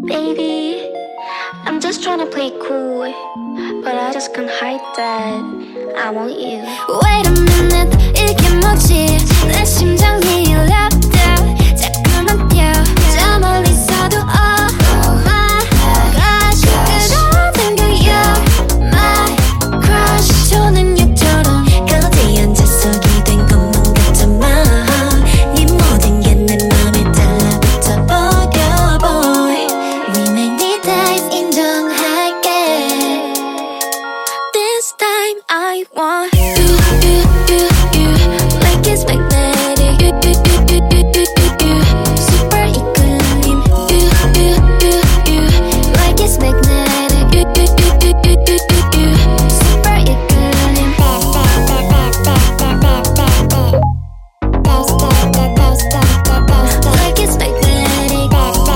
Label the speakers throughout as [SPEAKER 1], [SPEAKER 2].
[SPEAKER 1] Baby, I'm just trying to play cool, but I just can't hide that I want you.
[SPEAKER 2] Wait a minute, 이게 뭐지? 내 심장이 울렸다. 자꾸만 뛰어 저 멀리서도 oh my gosh 그러는 거야 my crush 초는 육처럼 거기 앉아서 기댄 것만 같아만 네 모든 게 내 맘에 달라붙어 버려 boy We made it dive 인정할게 This time I want you like it's magnetic super 이끌림 you like it's magnetic super 이끌림 like it's magnetic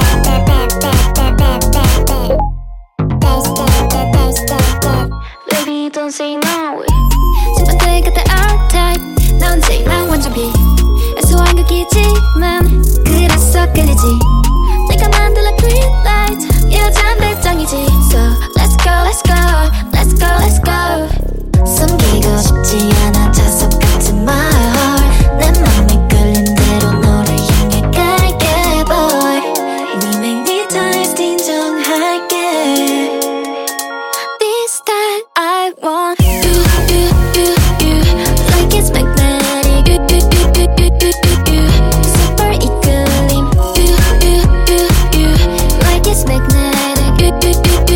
[SPEAKER 1] Baby, don't say no.
[SPEAKER 2] 심장들 같아 R-Type 넌 제일 난 완전 B 애소한 극이지만 그래서 끌리지 내가 만들어 green light 여잔 배짱이지 So let's go let's go let's go let's go 숨기고 싶지 않아 자석 같은 my heart 내 맘에 끌린 대로 너를 향해 갈게 boy We make it time 인정할게 This time I want you like it's magnetic super 이끌림 you like it's magnetic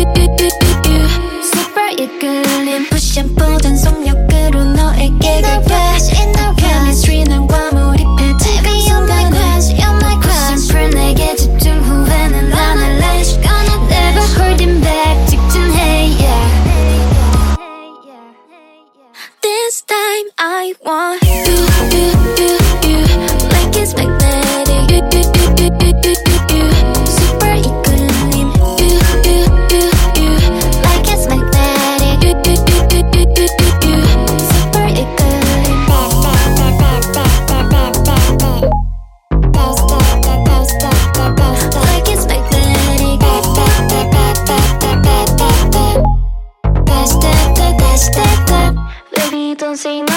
[SPEAKER 2] super 이끌림 push and pull 전속력으로 너에게 갈게 chemistry 너와 몰입해 지금 순간에 You're my crush simple 내게 집중 후회는 안 할래 Never holding back 직진해 yeah This time I want you like it's magnetic super 이끌림 you like it's magnetic super 이끌림 like it's magnetic
[SPEAKER 1] Baby, don't say no.